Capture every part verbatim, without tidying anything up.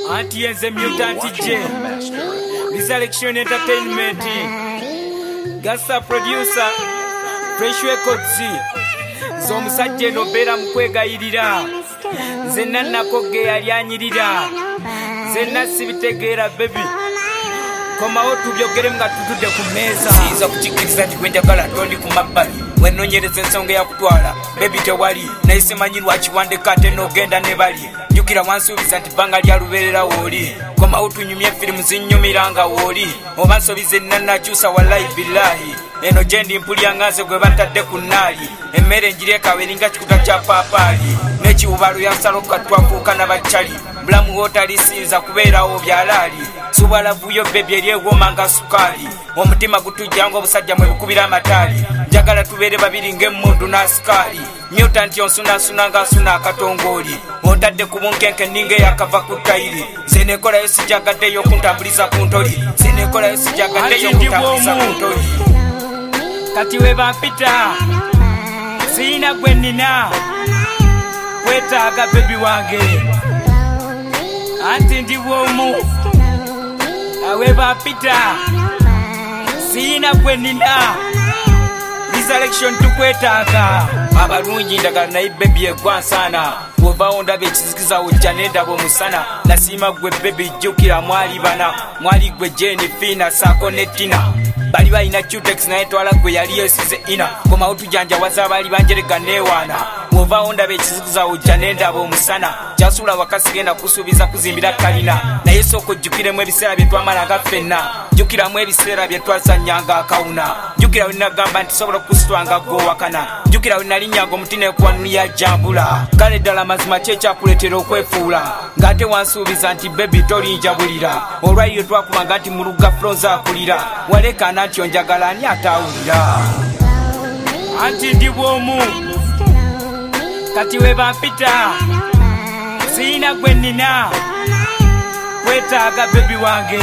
Anti yenze Mutant J Resurrection Entertainment Gasa producer Fresh Records Zomusajje no bera mukwegayirira Zenna nakoge yali anyirira Zenna sibitegeera baby Koma otubyogere nga tutudde ku meza Siza kukikiriza nti gwenjagala tondi ku mabbali Wenonyereza ensonga ya kutwala baby tewali naise manyi lwaki wandeka ate n'ogenda ne bali Jukira wansuubiza nti bbanga lya lubeerera wooli Koma otunyumya firimu zinnyumiranga wooli Oba nsobize nannakyusa wallahi billahi Eno gyendi mpulya nganze gwe batadde ku nnaali Emmere njireka eringa kikuta kya paapaali N'ekiwubalo yansaloka twafuuka n'abakyali Bulamu wotalisinza kubeerawo byalaali Subala vuyo bebi eryewoma nga sukaali Omutima gutujjanga obusajja mwe bukubira amataali Njagala tubeere babiri ng'emmundu n'asikaali Mutant onsunasuna ng'asuna akatongooli Ontadde ku bunkenke ninga eyakava ku tayiri Zenekolayo sijagaddeyo kuntambuliza ku ntoli Zenekolayo sijagaddeyo kuntambuliza ku ntoli Kati we bampita Siina gwe nnina Wetaaga bebi wange Anti ndi bwomu Awe bampita Siina gwe nnina Resurrection tukwetaaga Abalungi ndagala naye bebi egwansana Bw'ovaawo ndaba ekizikiza ojja n'endaba omusana Nasiima gwe bebi jjukira mwali bana Mwali gwe Jane Fina saako ne Tina Bali balina Cutex naye twala gwe yali yesize ina Koma otujanjawaza abaali banjerega neewaana Bw'ovaawo ndaba ekizikiza ojja n'endaba omusana Kyasula wakasi genda kusuubiza kuzimbira kalina Naye sooka ojjukiremu ebiseera bye twamalanga ffenna Jjukiramu ebiseera bye twazannyanga akawuna Jjukira we nagamba nti sobola okusitwanga gw'owakana Jjukira we nalinnyaga omuti n'ekwanunu ya jambula Kale ddala mazima ki ekyakuleetera okwefuula Ng'ate wansuubiza nti bebi tolinjabulira Olwaliro twakubanga nti muluga Froza akulira Walekana nti onjagala ani ataawulira Anti ndi bwomu Kati we bampita Siina gwe nnina Wetaaga bebi wange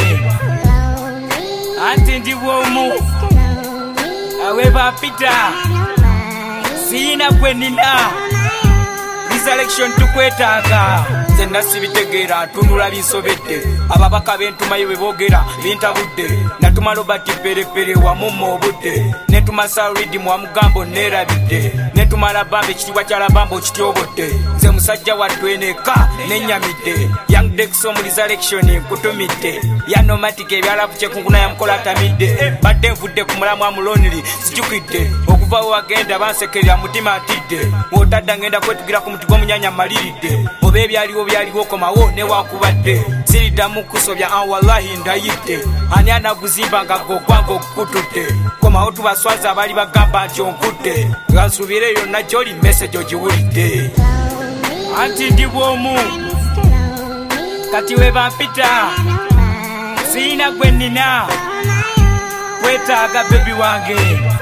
Anti ndi bwomu Awe bampita Siina gwe nnina Resurrection tukwetaaga Zenna sibitegeera ntunula binsobedde Ababaka b'entumayo bwe boogera bintabudde Natuma Robert Perepere wamumma obudde Netuma Salidi mwamugambo neerabidde Netuma Labamba ekitiibwa kya Labamba okityobodde Nze musajja wattweneka nennyamidde Young Dex omu Resurrection nkutumidde Yanomatic ebyalavu kyekunkuna yamukola atamidde Badde nvudde ku mulamu amuloniri sijjukidde Okuvawo wagenda bansekerera mutima atidde Wotadda ngenda kwetugira ku muti gw'omunyanya maliridde Oba ebyaliwo byaliwo komawo newakubadde Siriddamu kusobya an wallahi ndayidde Ani anaguzimba nga gogwanga okukutudde Komawo tubaswaza abaali bagamba nti onkudde Nga nsuubire yonna gy'oli message ogiwulidde Anti ndi bwomu Kati we bampita Siina gwe nnina Wetaaga bebi wange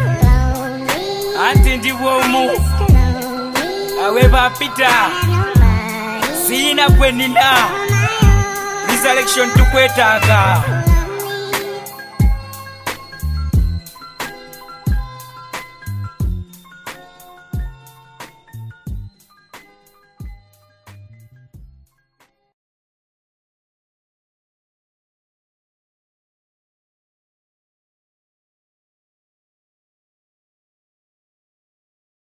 Anti ndi bwomu Awe bampita Siina gwe nnina Resurrection tukwetaaga